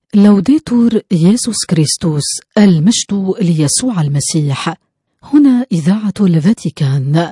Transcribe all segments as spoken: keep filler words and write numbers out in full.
لوديتور يسوع كريستوس، المجد ليسوع المسيح. هنا إذاعة الفاتيكان.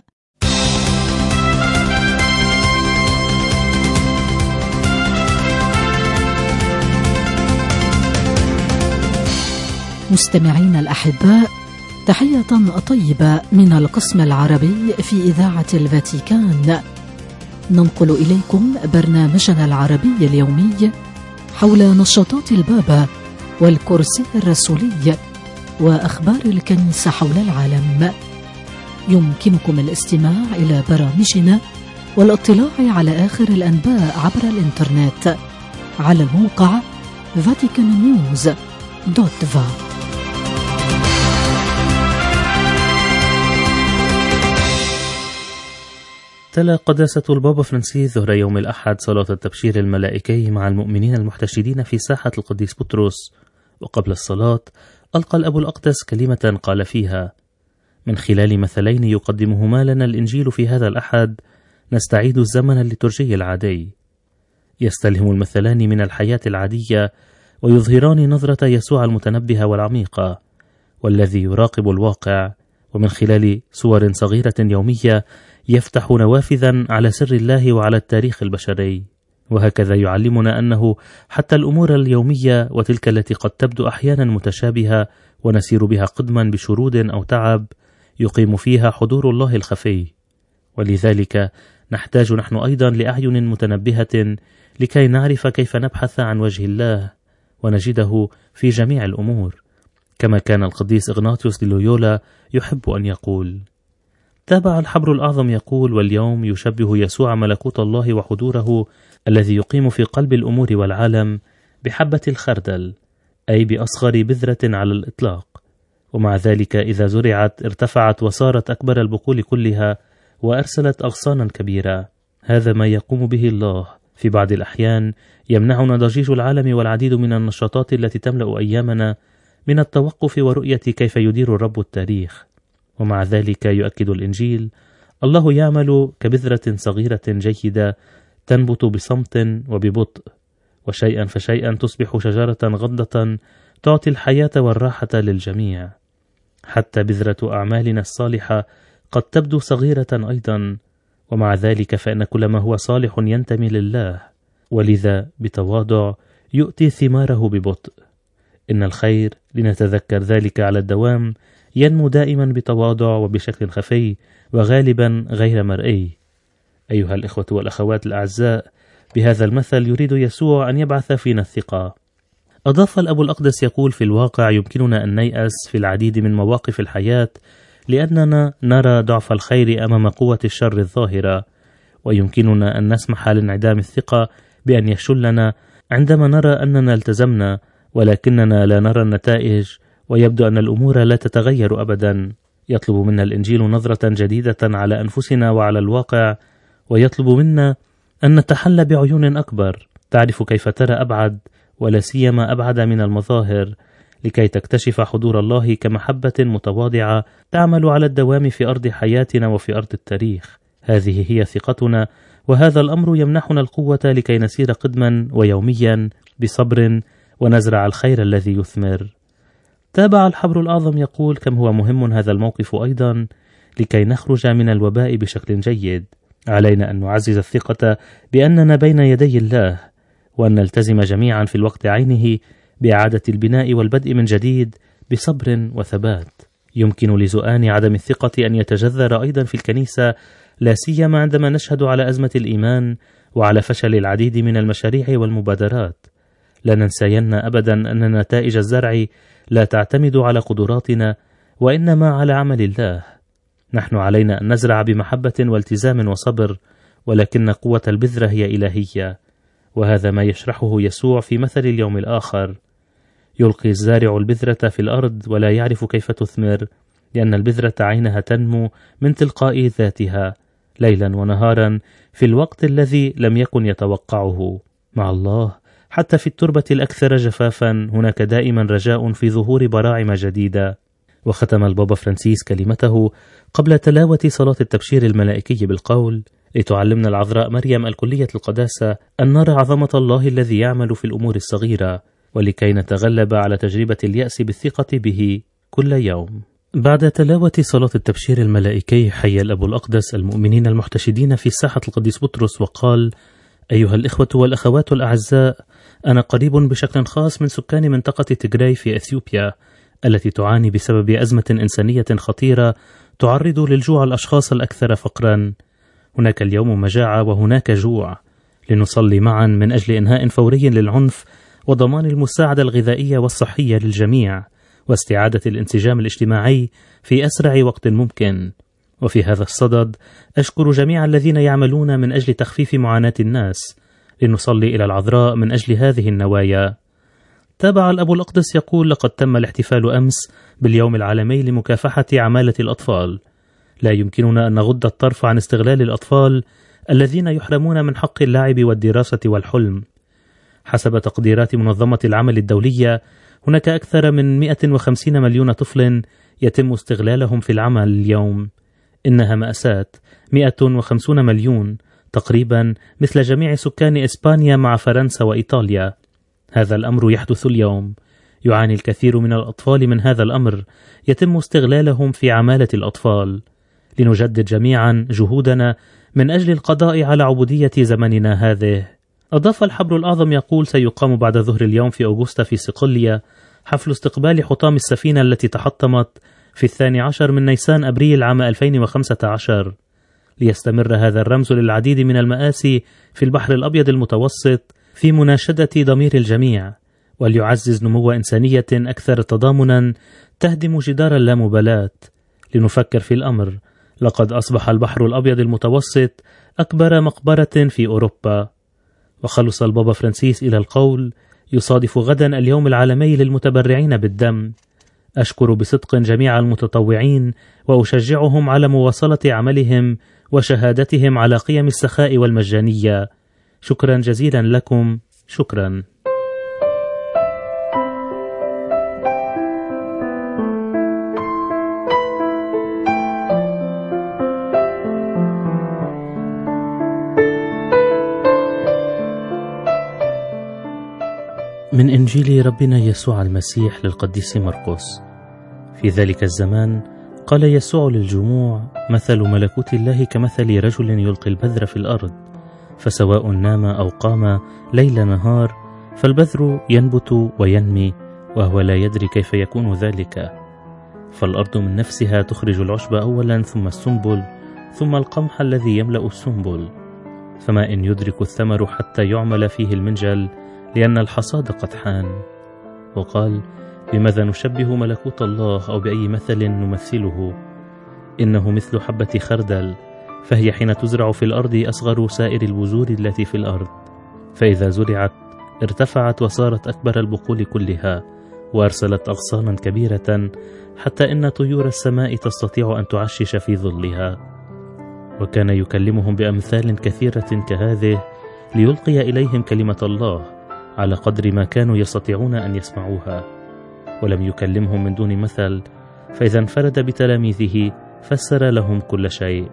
مستمعين الأحباء، تحية طيبة من القسم العربي في إذاعة الفاتيكان. ننقل إليكم برنامجنا العربي اليومي حول نشاطات البابا والكرسي الرسولي وأخبار الكنيسة حول العالم. يمكنكم الاستماع إلى برامجنا والاطلاع على آخر الأنباء عبر الإنترنت على الموقع فاتيكان نيوز دوت فا. تلا قداسة البابا فرانسيس ظهر يوم الأحد صلاة التبشير الملائكي مع المؤمنين المحتشدين في ساحة القديس بطرس، وقبل الصلاة ألقى الأب الأقدس كلمة قال فيها: من خلال مثلين يقدمهما لنا الإنجيل في هذا الأحد نستعيد الزمن الليتورجي العادي. يستلهم المثلان من الحياة العادية ويظهران نظرة يسوع المتنبهة والعميقة والذي يراقب الواقع، ومن خلال صور صغيرة يومية يفتح نوافذا على سر الله وعلى التاريخ البشري. وهكذا يعلمنا أنه حتى الأمور اليومية وتلك التي قد تبدو أحيانا متشابهة ونسير بها قدما بشرود أو تعب يقيم فيها حضور الله الخفي. ولذلك نحتاج نحن أيضا لأعين متنبهة لكي نعرف كيف نبحث عن وجه الله ونجده في جميع الأمور، كما كان القديس إغناطيوس دي لويولا يحب أن يقول. تابع الحبر الأعظم يقول: واليوم يشبه يسوع ملكوت الله وحضوره الذي يقيم في قلب الأمور والعالم بحبة الخردل، أي بأصغر بذرة على الإطلاق، ومع ذلك إذا زرعت ارتفعت وصارت أكبر البقول كلها وأرسلت أغصانا كبيرة. هذا ما يقوم به الله. في بعض الأحيان يمنعنا ضجيج العالم والعديد من النشاطات التي تملأ أيامنا من التوقف ورؤية كيف يدير الرب التاريخ، ومع ذلك يؤكد الإنجيل: الله يعمل كبذرة صغيرة جيدة تنبت بصمت وببطء، وشيئا فشيئا تصبح شجرة غضة تعطي الحياة والراحة للجميع. حتى بذرة أعمالنا الصالحة قد تبدو صغيرة أيضا، ومع ذلك فإن كل ما هو صالح ينتمي لله، ولذا بتواضع يؤتي ثماره ببطء. إن الخير، لنتذكر ذلك على الدوام، ينمو دائما بتواضع وبشكل خفي وغالبا غير مرئي. أيها الإخوة والأخوات الأعزاء، بهذا المثل يريد يسوع أن يبعث فينا الثقة. أضاف الأب الأقدس يقول: في الواقع يمكننا أن نيأس في العديد من مواقف الحياة لأننا نرى ضعف الخير أمام قوة الشر الظاهرة، ويمكننا أن نسمح لانعدام الثقة بأن يشلنا عندما نرى أننا التزمنا ولكننا لا نرى النتائج، ويبدو أن الأمور لا تتغير أبدا. يطلب منا الإنجيل نظرة جديدة على أنفسنا وعلى الواقع، ويطلب منا أن نتحلى بعيون أكبر تعرف كيف ترى أبعد، ولا سيما أبعد من المظاهر، لكي تكتشف حضور الله كمحبة متواضعة تعمل على الدوام في أرض حياتنا وفي أرض التاريخ. هذه هي ثقتنا، وهذا الأمر يمنحنا القوة لكي نسير قدما ويوميا بصبر ونزرع الخير الذي يثمر. تابع الحبر الأعظم يقول: كم هو مهم هذا الموقف أيضا لكي نخرج من الوباء بشكل جيد. علينا أن نعزز الثقة بأننا بين يدي الله، وأن نلتزم جميعا في الوقت عينه بإعادة البناء والبدء من جديد بصبر وثبات. يمكن لزؤان عدم الثقة أن يتجذر أيضا في الكنيسة، لا سيما عندما نشهد على أزمة الإيمان وعلى فشل العديد من المشاريع والمبادرات. لا ننسين أبدا أن نتائج الزرع لا تعتمد على قدراتنا وإنما على عمل الله. نحن علينا أن نزرع بمحبة والتزام وصبر، ولكن قوة البذرة هي إلهية، وهذا ما يشرحه يسوع في مثل اليوم الآخر. يلقي الزارع البذرة في الأرض ولا يعرف كيف تثمر، لأن البذرة عينها تنمو من تلقاء ذاتها ليلا ونهارا في الوقت الذي لم يكن يتوقعه. مع الله حتى في التربة الأكثر جفافا هناك دائما رجاء في ظهور براعم جديدة. وختم البابا فرانسيس كلمته قبل تلاوة صلاة التبشير الملائكي بالقول: لتعلمنا العذراء مريم الكلية القداسة أن نرى عظمة الله الذي يعمل في الأمور الصغيرة، ولكي نتغلب على تجربة اليأس بالثقة به كل يوم. بعد تلاوة صلاة التبشير الملائكي حيا الأب الأقدس المؤمنين المحتشدين في ساحة القديس بطرس وقال: أيها الإخوة والأخوات الأعزاء، أنا قريب بشكل خاص من سكان منطقة تيغراي في إثيوبيا التي تعاني بسبب أزمة إنسانية خطيرة تعرض للجوع الأشخاص الأكثر فقرا. هناك اليوم مجاعة وهناك جوع. لنصلي معا من أجل إنهاء فوري للعنف وضمان المساعدة الغذائية والصحية للجميع واستعادة الانسجام الاجتماعي في أسرع وقت ممكن. وفي هذا الصدد أشكر جميع الذين يعملون من أجل تخفيف معاناة الناس. لنصلي إلى العذراء من أجل هذه النوايا. تابع الأب الأقدس يقول: لقد تم الاحتفال أمس باليوم العالمي لمكافحة عمالة الأطفال. لا يمكننا أن نغض الطرف عن استغلال الأطفال الذين يحرمون من حق اللعب والدراسة والحلم. حسب تقديرات منظمة العمل الدولية، هناك أكثر من مئة وخمسين مليون طفل يتم استغلالهم في العمل اليوم. إنها مأساة. مئة وخمسون مليون، تقريبا مثل جميع سكان إسبانيا مع فرنسا وإيطاليا. هذا الأمر يحدث اليوم. يعاني الكثير من الأطفال من هذا الأمر، يتم استغلالهم في عمالة الأطفال. لنجدد جميعا جهودنا من أجل القضاء على عبودية زمننا هذه. أضاف الحبر الأعظم يقول: سيقام بعد ظهر اليوم في أغسطا في صقلية حفل استقبال حطام السفينة التي تحطمت في الثاني عشر من نيسان أبريل عام ألفين وخمسة عشر. ليستمر هذا الرمز للعديد من المآسي في البحر الأبيض المتوسط في مناشدة ضمير الجميع، وليعزز نمو إنسانية أكثر تضامنا تهدم جدار اللامبالاة. لنفكر في الأمر. لقد أصبح البحر الأبيض المتوسط أكبر مقبرة في أوروبا. وخلص البابا فرانسيس إلى القول: يصادف غدا اليوم العالمي للمتبرعين بالدم. أشكر بصدق جميع المتطوعين وأشجعهم على مواصلة عملهم وشهادتهم على قيم السخاء والمجانية. شكرا جزيلا لكم. شكرا. من إنجيل ربنا يسوع المسيح للقديس مرقس. في ذلك الزمان قال يسوع للجموع: مثل ملكوت الله كمثل رجل يلقي البذر في الأرض، فسواء نام أو قام ليل نهار فالبذر ينبت وينمي، وهو لا يدري كيف يكون ذلك. فالأرض من نفسها تخرج العشب أولا، ثم السنبل، ثم القمح الذي يملأ السنبل. فما إن يدرك الثمر حتى يعمل فيه المنجل، لأن الحصاد قد حان. وقال: بماذا نشبه ملكوت الله، أو بأي مثل نمثله؟ إنه مثل حبة خردل، فهي حين تزرع في الأرض أصغر سائر البذور التي في الأرض، فإذا زرعت ارتفعت وصارت أكبر البقول كلها، وأرسلت أغصانا كبيرة، حتى إن طيور السماء تستطيع أن تعشش في ظلها. وكان يكلمهم بأمثال كثيرة كهذه، ليلقي إليهم كلمة الله على قدر ما كانوا يستطيعون أن يسمعوها. ولم يكلمهم من دون مثل، فإذا انفرد بتلاميذه فسر لهم كل شيء.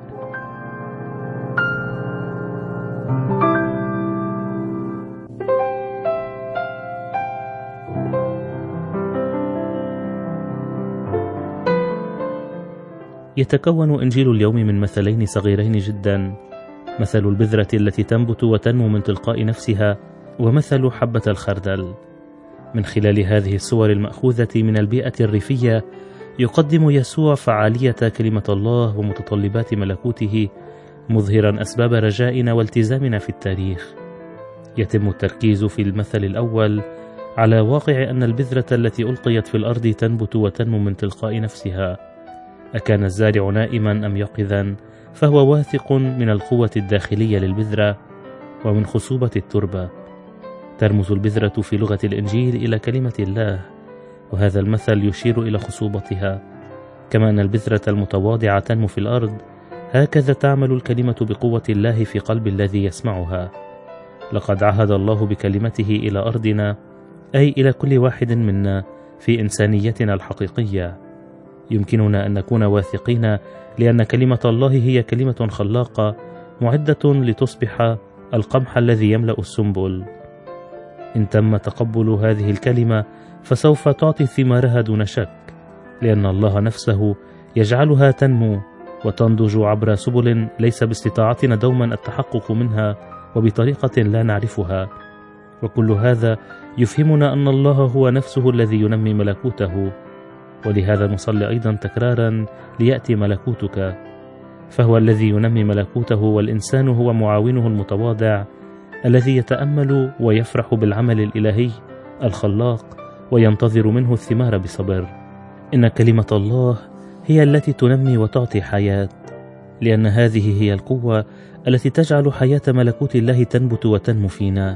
يتكون إنجيل اليوم من مثلين صغيرين جدا: مثل البذرة التي تنبت وتنمو من تلقاء نفسها، ومثل حبة الخردل. من خلال هذه الصور المأخوذة من البيئة الريفية يقدم يسوع فعالية كلمة الله ومتطلبات ملكوته، مظهرا أسباب رجائنا والتزامنا في التاريخ. يتم التركيز في المثل الأول على واقع أن البذرة التي ألقيت في الأرض تنبت وتنمو من تلقاء نفسها. أكان الزارع نائما أم يقظا، فهو واثق من القوة الداخلية للبذرة ومن خصوبة التربة. ترمز البذرة في لغة الإنجيل إلى كلمة الله، وهذا المثل يشير إلى خصوبتها. كما أن البذرة المتواضعة تنمو في الأرض، هكذا تعمل الكلمة بقوة الله في قلب الذي يسمعها. لقد عهد الله بكلمته إلى أرضنا، أي إلى كل واحد منا في إنسانيتنا الحقيقية. يمكننا أن نكون واثقين لأن كلمة الله هي كلمة خلاقة معدة لتصبح القمح الذي يملأ السنبل. إن تم تقبل هذه الكلمة فسوف تعطي ثمارها دون شك، لأن الله نفسه يجعلها تنمو وتنضج عبر سبل ليس باستطاعتنا دوما التحقق منها وبطريقة لا نعرفها. وكل هذا يفهمنا أن الله هو نفسه الذي ينمي ملكوته، ولهذا نصلي أيضا تكرارا: ليأتي ملكوتك. فهو الذي ينمي ملكوته، والإنسان هو معاونه المتواضع الذي يتأمل ويفرح بالعمل الإلهي الخلاق وينتظر منه الثمار بصبر. إن كلمة الله هي التي تنمي وتعطي حياة، لأن هذه هي القوة التي تجعل حياة ملكوت الله تنبت وتنمو فينا.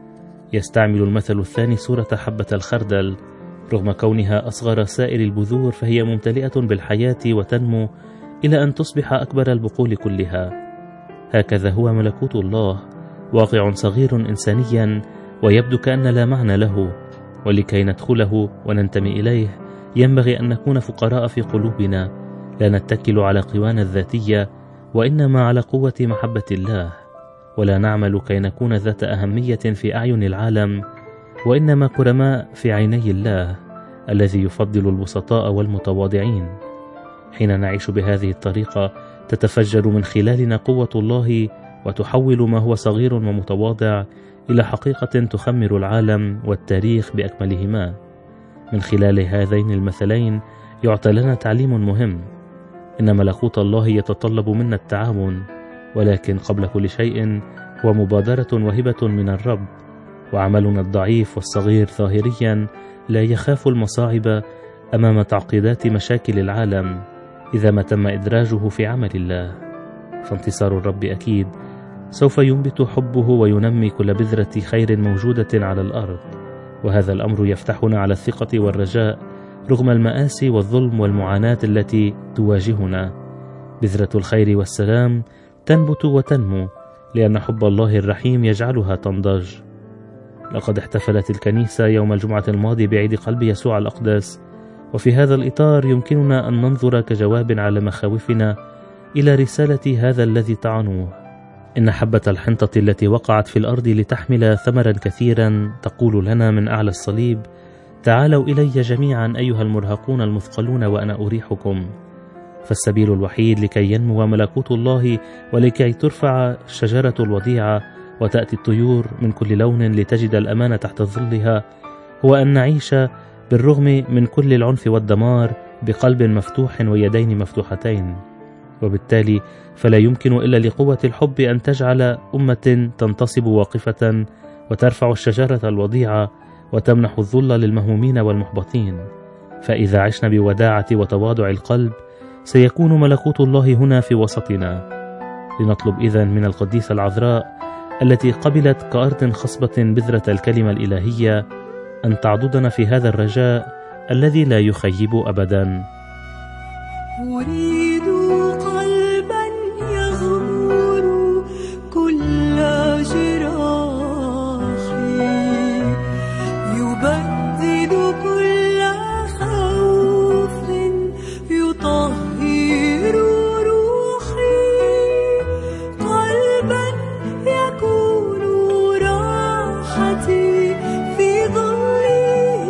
يستعمل المثل الثاني صورة حبة الخردل، رغم كونها أصغر سائر البذور فهي ممتلئة بالحياة وتنمو إلى أن تصبح أكبر البقول كلها. هكذا هو ملكوت الله، واقع صغير إنسانيا ويبدو كأن لا معنى له، ولكي ندخله وننتمي إليه ينبغي أن نكون فقراء في قلوبنا، لا نتكل على قوانا الذاتية وإنما على قوة محبة الله، ولا نعمل كي نكون ذات أهمية في أعين العالم، وإنما كرماء في عيني الله الذي يفضل البسطاء والمتواضعين. حين نعيش بهذه الطريقة تتفجر من خلالنا قوة الله وتحول ما هو صغير ومتواضع إلى حقيقة تخمر العالم والتاريخ بأكملهما. من خلال هذين المثلين يعطى لنا تعليم مهم: إن ملكوت الله يتطلب منا التعاون، ولكن قبل كل شيء هو مبادرة وهبة من الرب، وعملنا الضعيف والصغير ظاهريا لا يخاف المصاعب أمام تعقيدات مشاكل العالم إذا ما تم إدراجه في عمل الله. فانتصار الرب أكيد سوف ينبت حبه وينمي كل بذرة خير موجودة على الأرض، وهذا الأمر يفتحنا على الثقة والرجاء رغم المآسي والظلم والمعاناة التي تواجهنا. بذرة الخير والسلام تنبت وتنمو لأن حب الله الرحيم يجعلها تنضج. لقد احتفلت الكنيسة يوم الجمعة الماضي بعيد قلب يسوع الأقدس، وفي هذا الإطار يمكننا أن ننظر كجواب على مخاوفنا إلى رسالة هذا الذي طعنوه. إن حبة الحنطة التي وقعت في الأرض لتحمل ثمرا كثيرا تقول لنا من أعلى الصليب: تعالوا إلي جميعا أيها المرهقون المثقلون وأنا أريحكم. فالسبيل الوحيد لكي ينمو ملكوت الله ولكي ترفع الشجرة الوضيعة وتأتي الطيور من كل لون لتجد الأمان تحت ظلها هو أن نعيش بالرغم من كل العنف والدمار بقلب مفتوح ويدين مفتوحتين. وبالتالي فلا يمكن إلا لقوة الحب أن تجعل أمة تنتصب واقفة وترفع الشجرة الوضيعة وتمنح الظل للمهمومين والمحبطين. فإذا عشنا بوداعة وتواضع القلب سيكون ملكوت الله هنا في وسطنا. لنطلب إذن من القديسة العذراء التي قبلت كأرض خصبة بذرة الكلمة الإلهية أن تعضدنا في هذا الرجاء الذي لا يخيب أبدا. أريد قلبا يغمر كل جراحي، يبدد كل خوف، يطهر روحي، قلبا يكون راحتي في ظله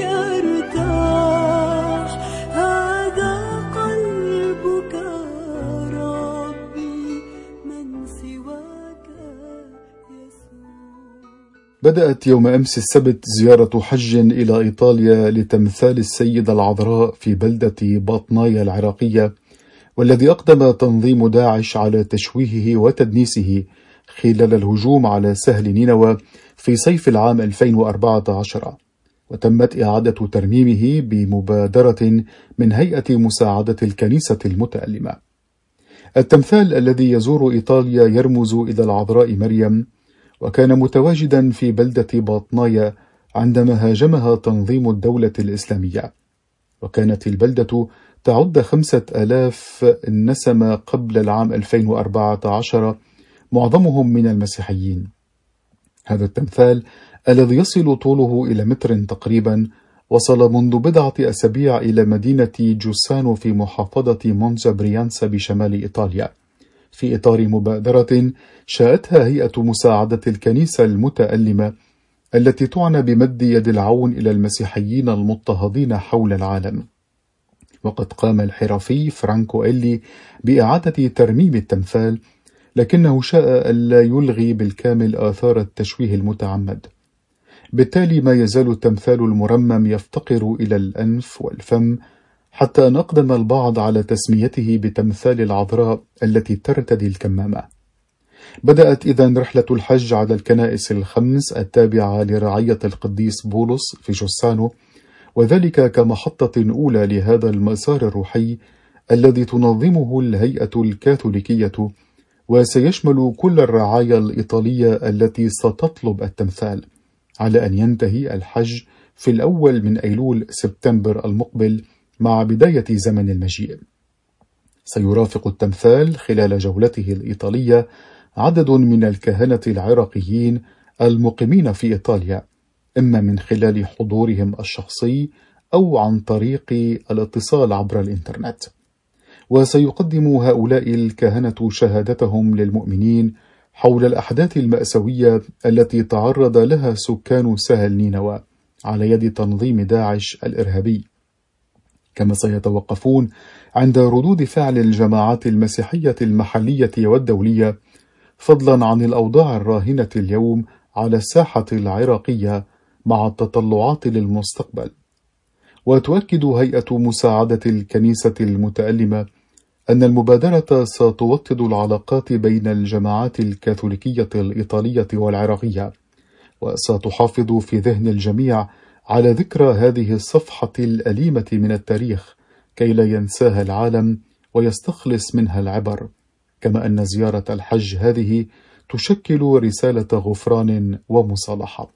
أرتاح. هذا قلبك ربي، من سواك يسوع. بدأت يوم أمس السبت زيارة حج إلى إيطاليا لتمثال السيدة العذراء في بلدة باطنايا العراقية، والذي أقدم تنظيم داعش على تشويهه وتدنيسه خلال الهجوم على سهل نينوى في صيف العام ألفين وأربعة عشر، وتمت إعادة ترميمه بمبادرة من هيئة مساعدة الكنيسة المتألمة. التمثال الذي يزور إيطاليا يرمز إلى العذراء مريم، وكان متواجدا في بلدة باطنايا عندما هاجمها تنظيم الدولة الإسلامية، وكانت البلدة تعد خمسة آلاف نسمة قبل العام ألفين وأربعة عشر، معظمهم من المسيحيين. هذا التمثال الذي يصل طوله إلى متر تقريبا وصل منذ بضعة أسابيع إلى مدينة جوسانو في محافظة مونزا بريانسا بشمال إيطاليا، في إطار مبادرة شاءتها هيئة مساعدة الكنيسة المتألمة التي تعنى بمد يد العون إلى المسيحيين المضطهدين حول العالم. وقد قام الحرفي فرانكو إلي بإعادة ترميم التمثال، لكنه شاء ألا يلغي بالكامل آثار التشويه المتعمد. بالتالي ما يزال التمثال المرمم يفتقر إلى الأنف والفم، حتى أن أقدم البعض على تسميته بتمثال العذراء التي ترتدي الكمامة. بدأت إذن رحلة الحج على الكنائس الخمس التابعة لرعية القديس بولس في جوسانو، وذلك كمحطة أولى لهذا المسار الروحي الذي تنظمه الهيئة الكاثوليكية، وسيشمل كل الرعايا الإيطالية التي ستطلب التمثال، على أن ينتهي الحج في الأول من أيلول سبتمبر المقبل مع بداية زمن المجيء. سيرافق التمثال خلال جولته الإيطالية عدد من الكهنة العراقيين المقيمين في إيطاليا، إما من خلال حضورهم الشخصي أو عن طريق الاتصال عبر الإنترنت. وسيقدم هؤلاء الكهنة شهادتهم للمؤمنين حول الأحداث المأساوية التي تعرض لها سكان سهل نينوى على يد تنظيم داعش الإرهابي، كما سيتوقفون عند ردود فعل الجماعات المسيحية المحلية والدولية، فضلا عن الأوضاع الراهنة اليوم على الساحة العراقية مع التطلعات للمستقبل. وتؤكد هيئة مساعدة الكنيسة المتألمة أن المبادرة ستوطد العلاقات بين الجماعات الكاثوليكية الإيطالية والعراقية، وستحافظ في ذهن الجميع على ذكرى هذه الصفحة الأليمة من التاريخ كي لا ينساها العالم ويستخلص منها العبر، كما أن زيارة الحج هذه تشكل رسالة غفران ومصالحة.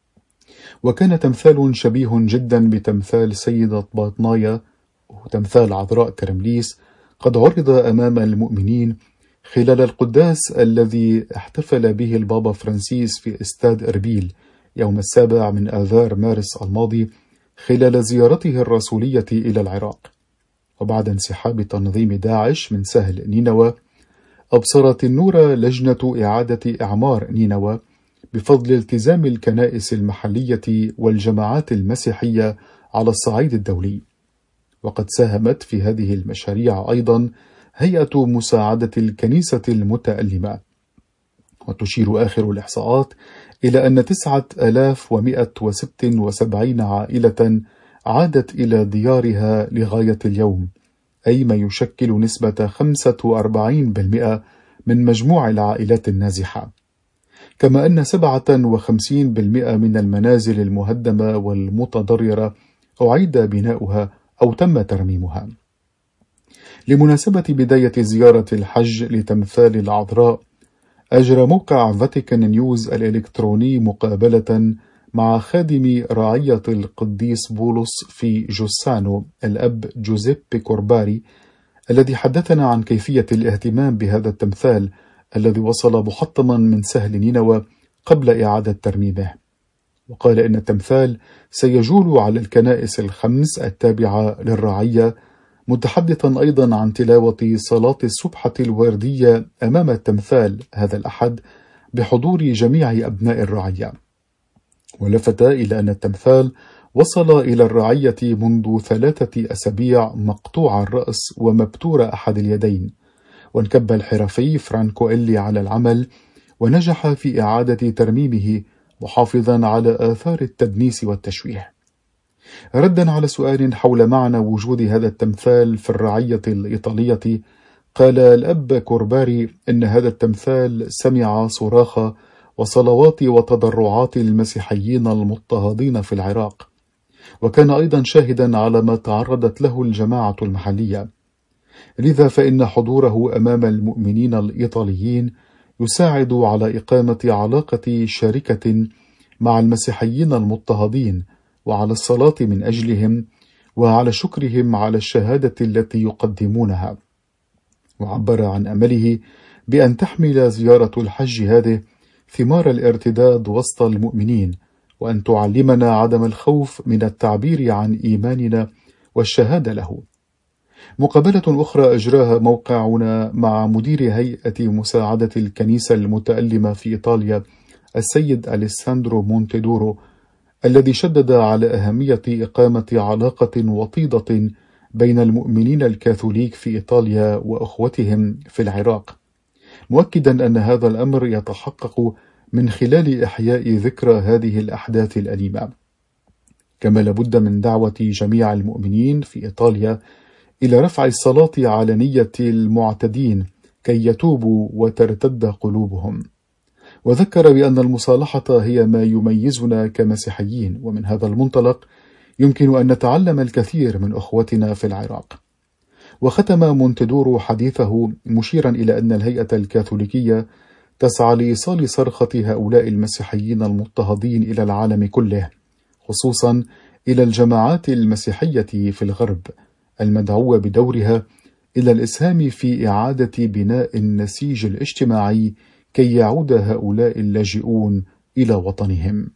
وكان تمثال شبيه جدا بتمثال سيدة باطنايا وتمثال عذراء كرمليس قد عرض أمام المؤمنين خلال القداس الذي احتفل به البابا فرانسيس في استاد إربيل يوم السابع من آذار مارس الماضي خلال زيارته الرسولية إلى العراق. وبعد انسحاب تنظيم داعش من سهل نينوى، أبصرت النور لجنة إعادة إعمار نينوى بفضل التزام الكنائس المحلية والجماعات المسيحية على الصعيد الدولي. وقد ساهمت في هذه المشاريع أيضا هيئة مساعدة الكنيسة المتألمة. وتشير آخر الإحصاءات إلى أن تسعة آلاف ومئة وستة وسبعين عائلة عادت إلى ديارها لغاية اليوم، أي ما يشكل نسبة خمسة وأربعين بالمئة من مجموع العائلات النازحة، كما أن سبعة وخمسين بالمئة من المنازل المهدمة والمتضررة أعيد بناؤها أو تم ترميمها. لمناسبة بداية زيارة الحج لتمثال العذراء، أجرى موقع فاتيكان نيوز الإلكتروني مقابلة مع خادم رعية القديس بولس في جوسانو الأب جوزيبي كورباري، الذي حدثنا عن كيفية الاهتمام بهذا التمثال الذي وصل محطما من سهل نينوى قبل إعادة ترميمه. وقال إن التمثال سيجول على الكنائس الخمس التابعة للرعية، متحدثا أيضا عن تلاوة صلاة السبحة الوردية أمام التمثال هذا الأحد بحضور جميع أبناء الرعية. ولفت إلى أن التمثال وصل إلى الرعية منذ ثلاثة أسابيع مقطوع الرأس ومبتور أحد اليدين، وانكب الحرفي فرانكو إلي على العمل ونجح في إعادة ترميمه محافظا على آثار التدنيس والتشويه. ردا على سؤال حول معنى وجود هذا التمثال في الرعية الإيطالية، قال الأب كورباري إن هذا التمثال سمع صراخ وصلوات وتضرعات المسيحيين المضطهدين في العراق، وكان أيضا شاهدا على ما تعرضت له الجماعة المحلية، لذا فإن حضوره أمام المؤمنين الإيطاليين يساعد على إقامة علاقة شركة مع المسيحيين المضطهدين، وعلى الصلاة من أجلهم، وعلى شكرهم على الشهادة التي يقدمونها. وعبر عن أمله بأن تحمل زيارة الحج هذه ثمار الارتداد وسط المؤمنين، وأن تعلمنا عدم الخوف من التعبير عن إيماننا والشهادة له. مقابلة أخرى أجراها موقعنا مع مدير هيئة مساعدة الكنيسة المتألمة في إيطاليا السيد أليساندرو مونتيدورو، الذي شدد على أهمية إقامة علاقة وطيدة بين المؤمنين الكاثوليك في إيطاليا وأخوتهم في العراق، مؤكدا أن هذا الأمر يتحقق من خلال إحياء ذكرى هذه الأحداث الأليمة، كما لابد من دعوة جميع المؤمنين في إيطاليا إلى رفع الصلاة على نية المعتدين كي يتوبوا وترتد قلوبهم. وذكر بأن المصالحة هي ما يميزنا كمسيحيين، ومن هذا المنطلق يمكن أن نتعلم الكثير من أخوتنا في العراق. وختم مونتيدورو حديثه مشيرا إلى أن الهيئة الكاثوليكية تسعى لإيصال صرخة هؤلاء المسيحيين المضطهدين إلى العالم كله، خصوصا إلى الجماعات المسيحية في الغرب المدعوة بدورها إلى الإسهام في إعادة بناء النسيج الاجتماعي كي يعود هؤلاء اللاجئون إلى وطنهم.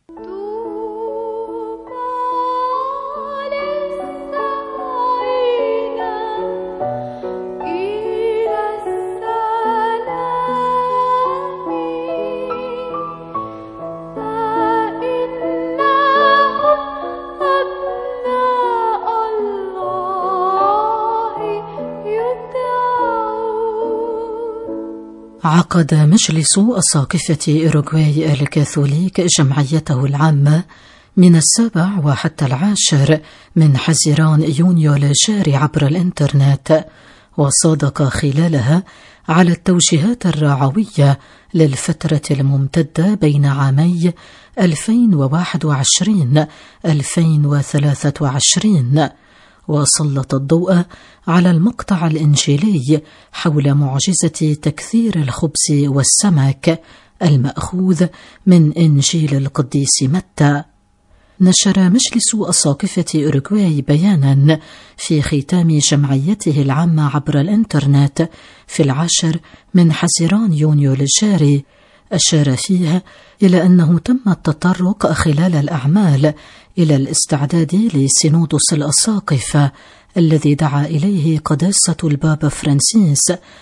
عقد مجلس أساقفة أوروغواي الكاثوليك جمعيته العامة من السابع وحتى العاشر من حزيران يونيو الجاري عبر الإنترنت، وصادق خلالها على التوجيهات الرعوية للفترة الممتدة بين عامي ألفين وواحد وعشرين ألفين وثلاثة وعشرين، وسلط الضوء على المقطع الإنجيلي حول معجزة تكثير الخبز والسمك المأخوذ من إنجيل القديس متى. نشر مجلس أساقفة أوروغواي بيانا في ختام جمعيته العامة عبر الإنترنت في العاشر من حزيران يونيو الجاري، أشار فيه إلى أنه تم التطرق خلال الأعمال إلى الاستعداد لسينودوس الأساقفة الذي دعا إليه قداسة البابا فرانسيس،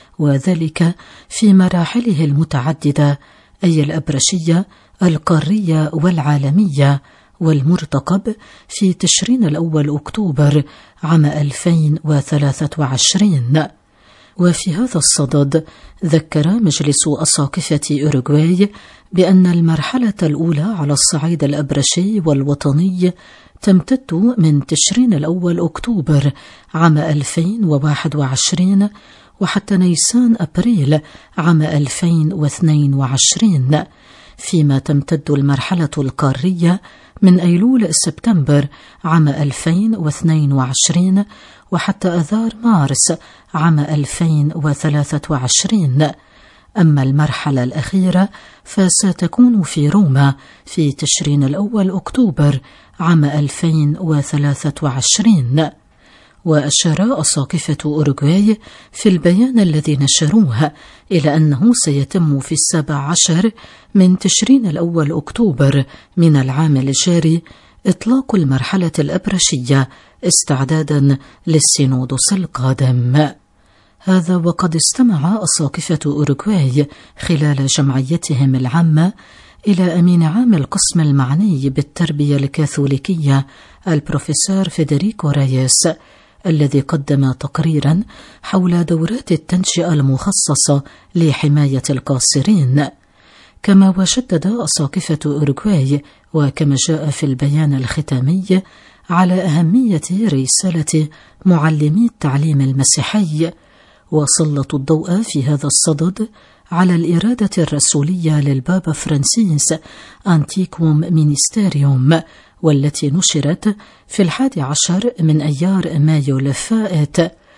وذلك في مراحله المتعددة، أي الأبرشية القارية والعالمية، والمرتقب في تشرين الأول أكتوبر عام ألفين وثلاثة وعشرين. وفي هذا الصدد ذكر مجلس أساقفة أوروغواي بأن المرحلة الأولى على الصعيد الأبرشي والوطني تمتد من تشرين الأول أكتوبر عام ألفين وواحد وعشرين وحتى نيسان أبريل عام ألفين واثنين وعشرين، فيما تمتد المرحلة القارية من أيلول سبتمبر عام ألفين واثنين وعشرين وحتى أذار مارس عام ألفين وثلاثة وعشرين. أما المرحلة الأخيرة فستكون في روما في تشرين الأول أكتوبر عام ألفين وثلاثة وعشرين. وأشار أساقفة أوروغواي في البيان الذي نشروه إلى أنه سيتم في السابع عشر من تشرين الأول أكتوبر من العام الجاري إطلاق المرحلة الأبرشية استعدادا للسينودوس القادم. هذا وقد استمع أساقفة أوروغواي خلال جمعيتهم العامة إلى أمين عام القسم المعني بالتربية الكاثوليكية البروفيسور فيدريكو رايس، الذي قدم تقريرا حول دورات التنشئة المخصصة لحماية القاصرين. كما وشدد أساقفة أوروغواي وكما جاء في البيان الختامي على أهمية رسالة معلمي التعليم المسيحي، وسلطوا الضوء في هذا الصدد على الإرادة الرسولية للبابا فرانسيس أنتيكوم مينيستيريوم، والتي نشرت في الحادي عشر من أيار مايو الفائت،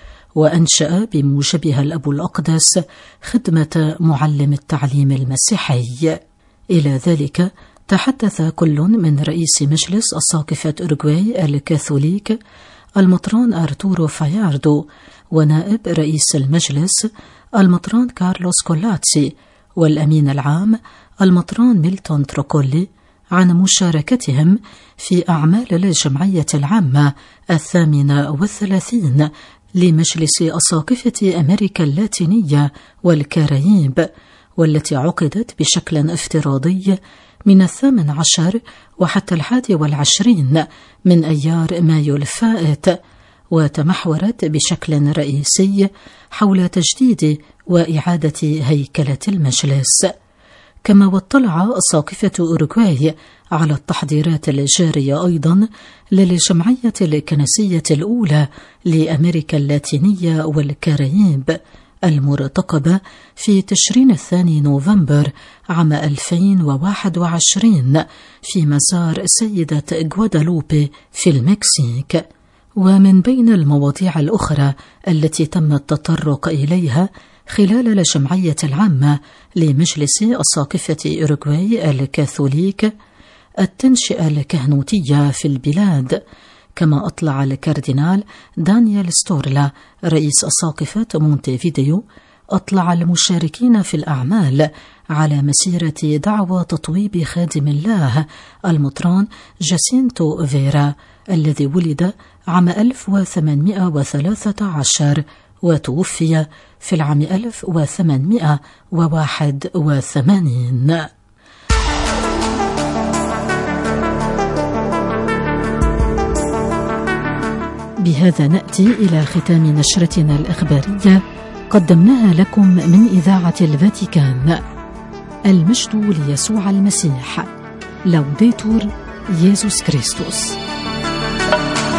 وأنشأ بموجبها الأب الأقدس خدمة معلم التعليم المسيحي. إلى ذلك تحدث كل من رئيس مجلس أساقفة أوروغواي الكاثوليك المطران أرتورو فاياردو، ونائب رئيس المجلس المطران كارلوس كولاتسي، والأمين العام المطران ميلتون تروكولي، عن مشاركتهم في أعمال الجمعية العامة الثامنة والثلاثين لمجلس أساقفة أمريكا اللاتينية والكاريب، والتي عقدت بشكل افتراضي من الثامن عشر وحتى الحادي والعشرين من أيار مايو الفائت، وتمحورت بشكل رئيسي حول تجديد وإعادة هيكلة المجلس. كما واطلع أساقفة أوروغواي على التحضيرات الجارية أيضا للجمعية الكنسية الأولى لأمريكا اللاتينية والكاريب المرتقبة في تشرين الثاني نوفمبر عام ألفين وواحد وعشرين في مزار سيدة غوادالوبي في المكسيك. ومن بين المواضيع الأخرى التي تم التطرق إليها خلال الجمعية العامة لمجلس أساقفة أوروغواي الكاثوليك التنشئة الكهنوتية في البلاد. كما أطلع الكاردينال دانيال ستورلا رئيس أساقفة مونتيفيديو أطلع المشاركين في الأعمال على مسيرة دعوة تطويب خادم الله المطران جاسينتو فيرا الذي ولد عام ألف وثمانمائة وثلاثة عشر وتوفي في العام ألف وثمانمائة وواحد وثمانين. بهذا نأتي إلى ختام نشرتنا الإخبارية قدمناها لكم من إذاعة الفاتيكان. المجد ليسوع المسيح. لوديتور يسوع كريستوس.